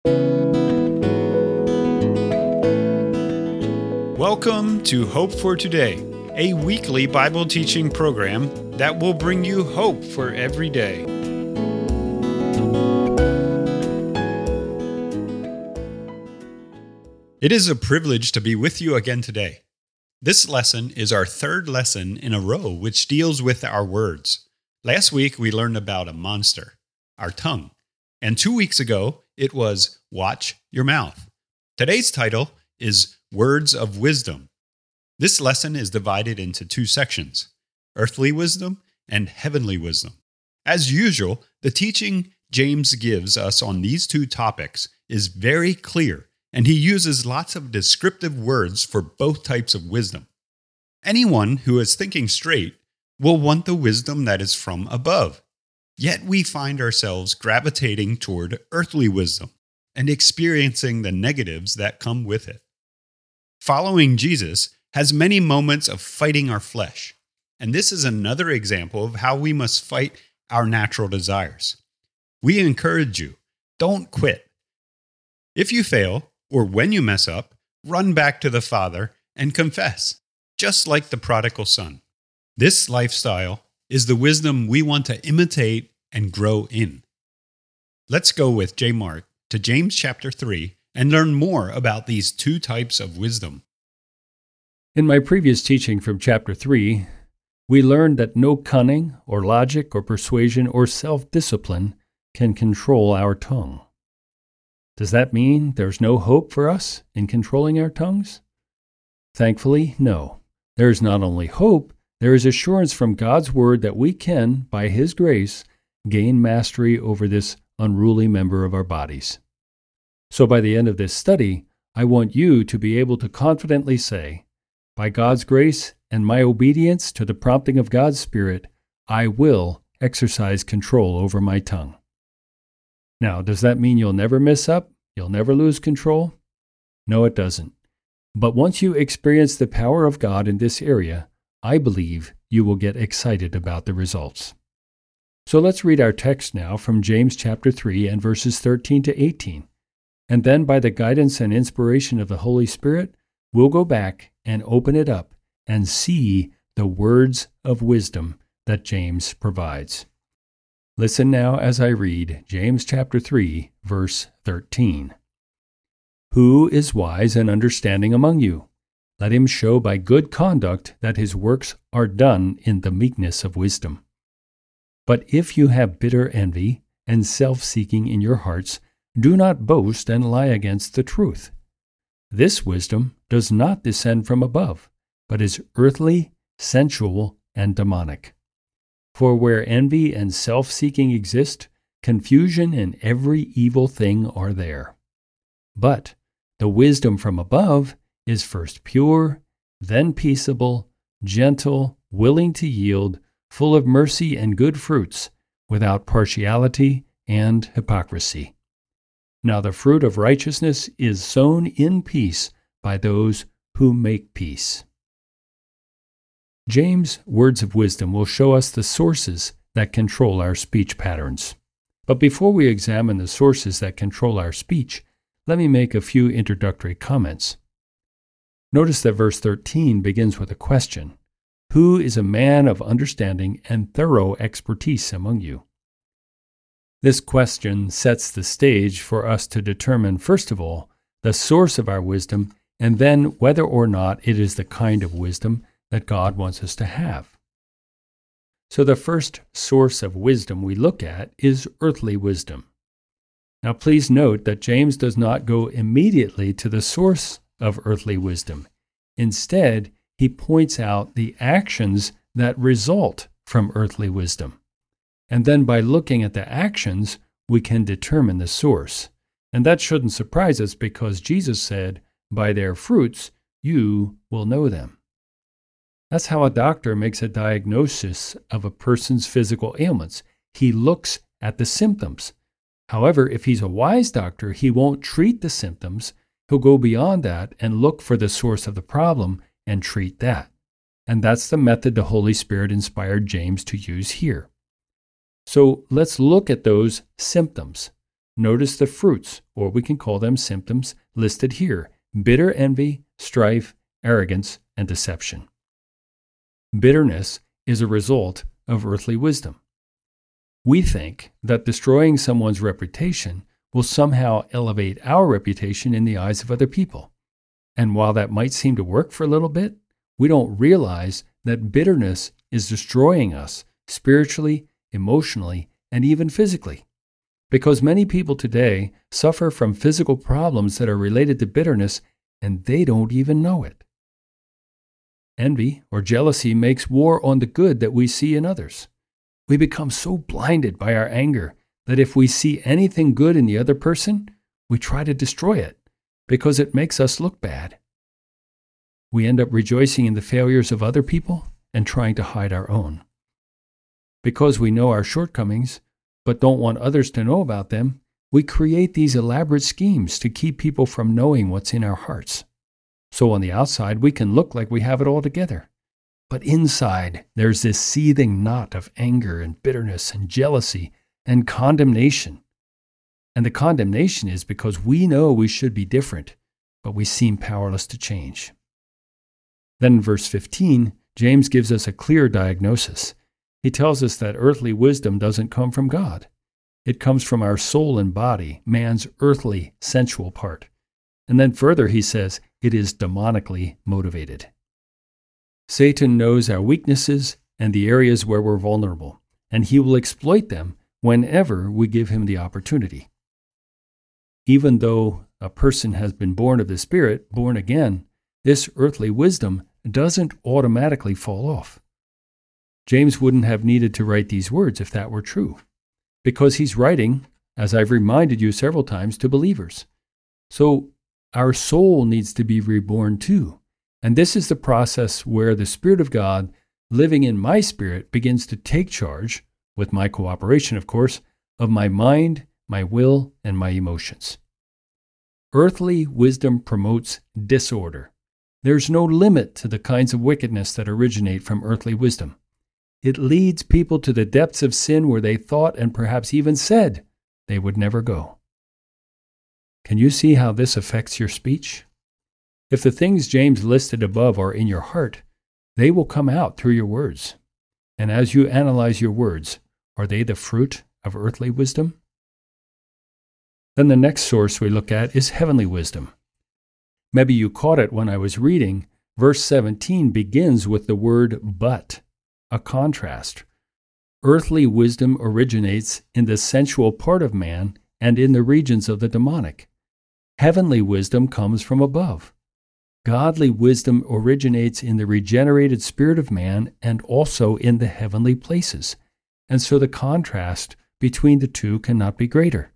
Welcome to Hope for Today, a weekly Bible teaching program that will bring you hope for every day. It is a privilege to be with you again today. This lesson is our third lesson in a row which deals with our words. Last week we learned about a monster, our tongue, and 2 weeks ago it was Watch Your Mouth. Today's title is Words of Wisdom. This lesson is divided into two sections, earthly wisdom and heavenly wisdom. As usual, the teaching James gives us on these two topics is very clear, and he uses lots of descriptive words for both types of wisdom. Anyone who is thinking straight will want the wisdom that is from above. Yet we find ourselves gravitating toward earthly wisdom and experiencing the negatives that come with it. Following Jesus has many moments of fighting our flesh, and this is another example of how we must fight our natural desires. We encourage you, don't quit. If you fail, or when you mess up, run back to the Father and confess, just like the prodigal son. This lifestyle is the wisdom we want to imitate and grow in. Let's go with J. Mark to James chapter 3 and learn more about these two types of wisdom. In my previous teaching from chapter 3, we learned that no cunning or logic or persuasion or self-discipline can control our tongue. Does that mean there's no hope for us in controlling our tongues? Thankfully, no. There is not only hope, there is assurance from God's Word that we can, by His grace, gain mastery over this unruly member of our bodies. So by the end of this study, I want you to be able to confidently say, by God's grace and my obedience to the prompting of God's Spirit, I will exercise control over my tongue. Now, does that mean you'll never mess up? You'll never lose control? No, it doesn't. But once you experience the power of God in this area, I believe you will get excited about the results. So let's read our text now from James chapter 3 and verses 13 to 18. And then by the guidance and inspiration of the Holy Spirit, we'll go back and open it up and see the words of wisdom that James provides. Listen now as I read James chapter 3, verse 13. Who is wise and understanding among you? Let him show by good conduct that his works are done in the meekness of wisdom. But if you have bitter envy and self-seeking in your hearts, do not boast and lie against the truth. This wisdom does not descend from above, but is earthly, sensual, and demonic. For where envy and self-seeking exist, confusion and every evil thing are there. But the wisdom from above is first pure, then peaceable, gentle, willing to yield, full of mercy and good fruits, without partiality and hypocrisy. Now the fruit of righteousness is sown in peace by those who make peace. James' words of wisdom will show us the sources that control our speech patterns. But before we examine the sources that control our speech, let me make a few introductory comments. Notice that verse 13 begins with a question. Who is a man of understanding and thorough expertise among you? This question sets the stage for us to determine, first of all, the source of our wisdom, and then whether or not it is the kind of wisdom that God wants us to have. So the first source of wisdom we look at is earthly wisdom. Now please note that James does not go immediately to the source of earthly wisdom. Instead, he points out the actions that result from earthly wisdom. And then by looking at the actions, we can determine the source. And that shouldn't surprise us because Jesus said, by their fruits you will know them. That's how a doctor makes a diagnosis of a person's physical ailments. He looks at the symptoms. However, if he's a wise doctor, he won't treat the symptoms. He'll go beyond that and look for the source of the problem and treat that. And that's the method the Holy Spirit inspired James to use here. So let's look at those symptoms. notice the fruits, or we can call them symptoms, listed here: bitter envy, strife, arrogance, and deception. Bitterness is a result of earthly wisdom. We think that destroying someone's reputation will somehow elevate our reputation in the eyes of other people. And while that might seem to work for a little bit, we don't realize that bitterness is destroying us spiritually, emotionally, and even physically. Because many people today suffer from physical problems that are related to bitterness, and they don't even know it. Envy or jealousy makes war on the good that we see in others. We become so blinded by our anger that if we see anything good in the other person, we try to destroy it because it makes us look bad. We end up rejoicing in the failures of other people and trying to hide our own. Because we know our shortcomings, but don't want others to know about them, we create these elaborate schemes to keep people from knowing what's in our hearts. So on the outside, we can look like we have it all together. But inside, there's this seething knot of anger and bitterness and jealousy and condemnation. And the condemnation is because we know we should be different, but we seem powerless to change. Then in verse 15, James gives us a clear diagnosis. He tells us that earthly wisdom doesn't come from God. It comes from our soul and body, man's earthly, sensual part. And then further, he says, it is demonically motivated. Satan knows our weaknesses and the areas where we're vulnerable, and he will exploit them whenever we give him the opportunity. Even though a person has been born of the Spirit, born again, this earthly wisdom doesn't automatically fall off. James wouldn't have needed to write these words if that were true, because he's writing, as I've reminded you several times, to believers. So our soul needs to be reborn too. And this is the process where the Spirit of God, living in my spirit, begins to take charge, with my cooperation, of course, of my mind, my will, and my emotions. Earthly wisdom promotes disorder. There's no limit to the kinds of wickedness that originate from earthly wisdom. It leads people to the depths of sin where they thought and perhaps even said they would never go. Can you see how this affects your speech? If the things James listed above are in your heart, they will come out through your words. And as you analyze your words, are they the fruit of earthly wisdom? Then the next source we look at is heavenly wisdom. Maybe you caught it when I was reading. Verse 17 begins with the word but, a contrast. Earthly wisdom originates in the sensual part of man and in the regions of the demonic. Heavenly wisdom comes from above. Godly wisdom originates in the regenerated spirit of man and also in the heavenly places. And so the contrast between the two cannot be greater.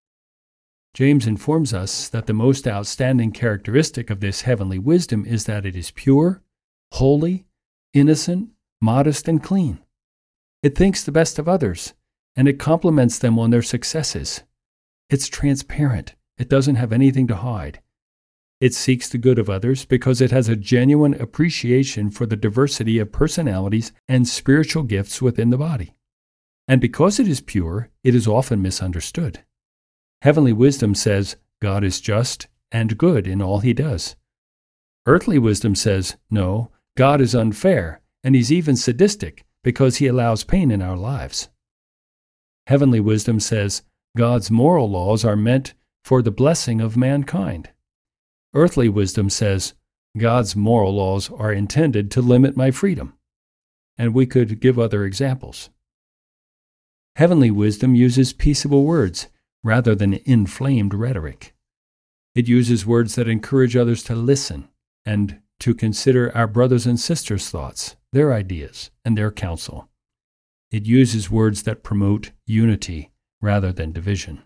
James informs us that the most outstanding characteristic of this heavenly wisdom is that it is pure, holy, innocent, modest, and clean. It thinks the best of others, and it compliments them on their successes. It's transparent. It doesn't have anything to hide. It seeks the good of others because it has a genuine appreciation for the diversity of personalities and spiritual gifts within the body. And because it is pure, it is often misunderstood. Heavenly wisdom says God is just and good in all he does. Earthly wisdom says, no, God is unfair, and he's even sadistic because he allows pain in our lives. Heavenly wisdom says God's moral laws are meant for the blessing of mankind. Earthly wisdom says God's moral laws are intended to limit my freedom. And we could give other examples. Heavenly wisdom uses peaceable words rather than inflamed rhetoric. It uses words that encourage others to listen and to consider our brothers and sisters' thoughts, their ideas, and their counsel. It uses words that promote unity rather than division.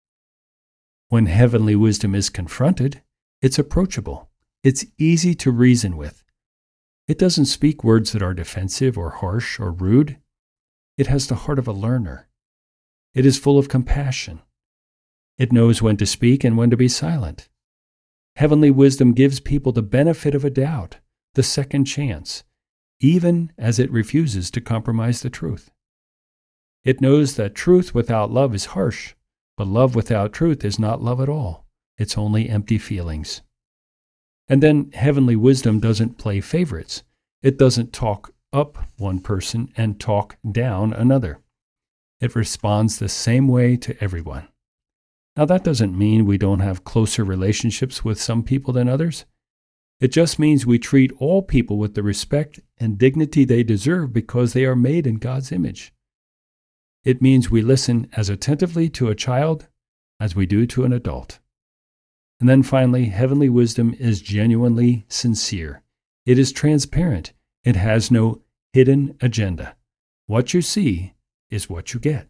When heavenly wisdom is confronted, it's approachable. It's easy to reason with. It doesn't speak words that are defensive or harsh or rude. It has the heart of a learner. It is full of compassion. It knows when to speak and when to be silent. Heavenly wisdom gives people the benefit of a doubt, the second chance, even as it refuses to compromise the truth. It knows that truth without love is harsh, But love without truth is not love at all. It's only empty feelings. And then heavenly wisdom doesn't play favorites. It doesn't talk up one person and talk down another. It responds the same way to everyone. Now, that doesn't mean we don't have closer relationships with some people than others. It just means we treat all people with the respect and dignity they deserve because they are made in God's image. It means we listen as attentively to a child as we do to an adult. And then finally, heavenly wisdom is genuinely sincere. It is transparent. It has no hidden agenda. What you see is what you get.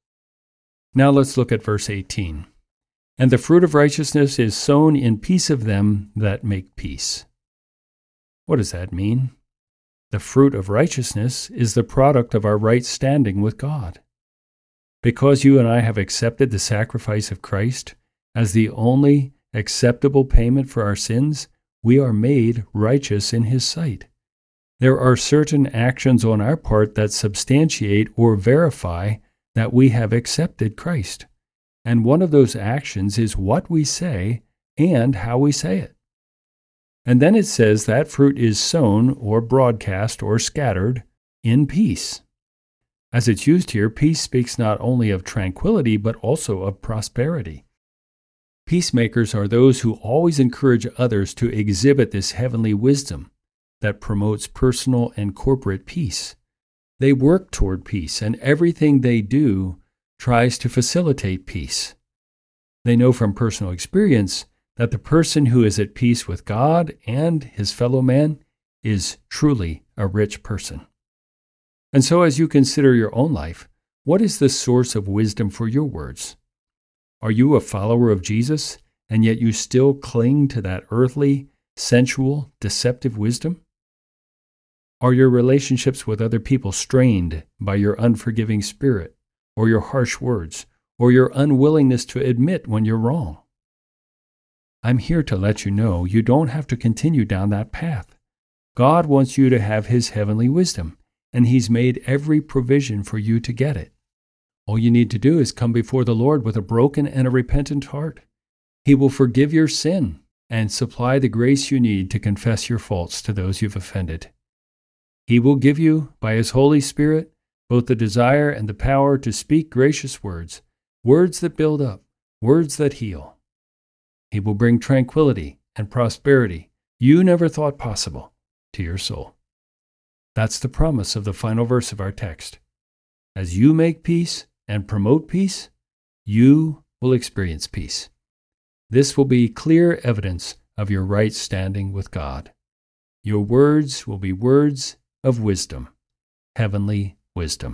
Now let's look at verse 18. And the fruit of righteousness is sown in peace of them that make peace. What does that mean? The fruit of righteousness is the product of our right standing with God. Because you and I have accepted the sacrifice of Christ as the only acceptable payment for our sins, we are made righteous in His sight. There are certain actions on our part that substantiate or verify that we have accepted Christ. And one of those actions is what we say and how we say it. And then it says that fruit is sown or broadcast or scattered in peace. As it's used here, peace speaks not only of tranquility but also of prosperity. Peacemakers are those who always encourage others to exhibit this heavenly wisdom that promotes personal and corporate peace. They work toward peace, and everything they do tries to facilitate peace. They know from personal experience that the person who is at peace with God and his fellow man is truly a rich person. And so as you consider your own life, what is the source of wisdom for your words? Are you a follower of Jesus, and yet you still cling to that earthly, sensual, deceptive wisdom? Are your relationships with other people strained by your unforgiving spirit, or your harsh words, or your unwillingness to admit when you're wrong? I'm here to let you know you don't have to continue down that path. God wants you to have His heavenly wisdom, and He's made every provision for you to get it. All you need to do is come before the Lord with a broken and a repentant heart. He will forgive your sin and supply the grace you need to confess your faults to those you've offended. He will give you, by His Holy Spirit, both the desire and the power to speak gracious words, words that build up, words that heal. He will bring tranquility and prosperity you never thought possible to your soul. That's the promise of the final verse of our text. As you make peace and promote peace, you will experience peace. This will be clear evidence of your right standing with God. Your words will be words of wisdom, heavenly wisdom.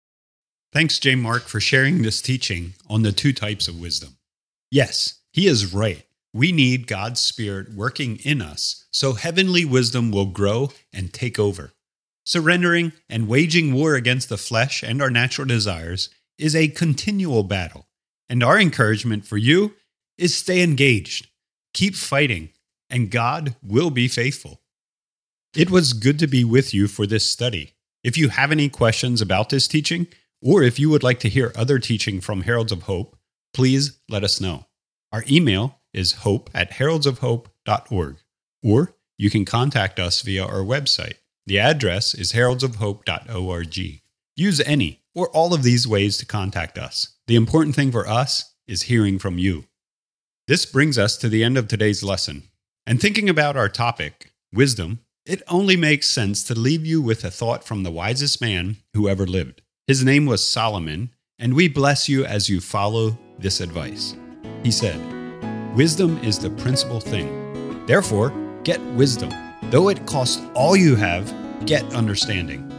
Thanks, J. Mark, for sharing this teaching on the two types of wisdom. Yes, he is right. We need God's Spirit working in us so heavenly wisdom will grow and take over. Surrendering and waging war against the flesh and our natural desires is a continual battle, and our encouragement for you is stay engaged, keep fighting, and God will be faithful. It was good to be with you for this study. If you have any questions about this teaching, or if you would like to hear other teaching from Heralds of Hope, please let us know. Our email is hope@heraldsofhope.org, or you can contact us via our website. The address is heraldsofhope.org. Use any or all of these ways to contact us. The important thing for us is hearing from you. This brings us to the end of today's lesson. And thinking about our topic, wisdom, it only makes sense to leave you with a thought from the wisest man who ever lived. His name was Solomon, and we bless you as you follow this advice. He said, "Wisdom is the principal thing. Therefore, get wisdom. Though it cost all you have, get understanding.